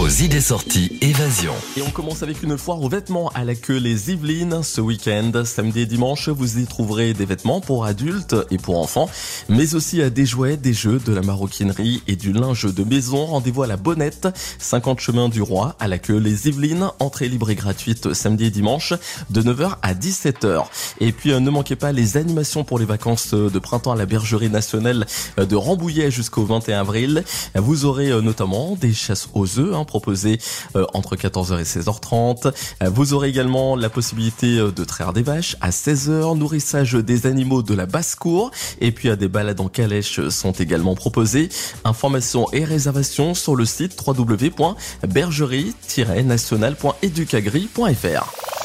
Vos idées sorties évasion. Et on commence avec une foire aux vêtements à la queue les Yvelines ce week-end. Samedi et dimanche, vous y trouverez des vêtements pour adultes et pour enfants, mais aussi des jouets, des jeux, de la maroquinerie et du linge de maison. Rendez-vous à la Bonnette, 50 chemin du Roi, à la queue les Yvelines. Entrée libre et gratuite samedi et dimanche de 9h à 17h. Et puis ne manquez pas les animations pour les vacances de printemps à la Bergerie nationale de Rambouillet jusqu'au 21 avril. Vous aurez notamment des chasses aux œufs proposées entre 14h et 16h30. Vous aurez également la possibilité de traire des vaches à 16h, nourrissage des animaux de la basse-cour et puis des balades en calèche sont également proposées. Informations et réservations sur le site www.bergerie-nationale.educagri.fr.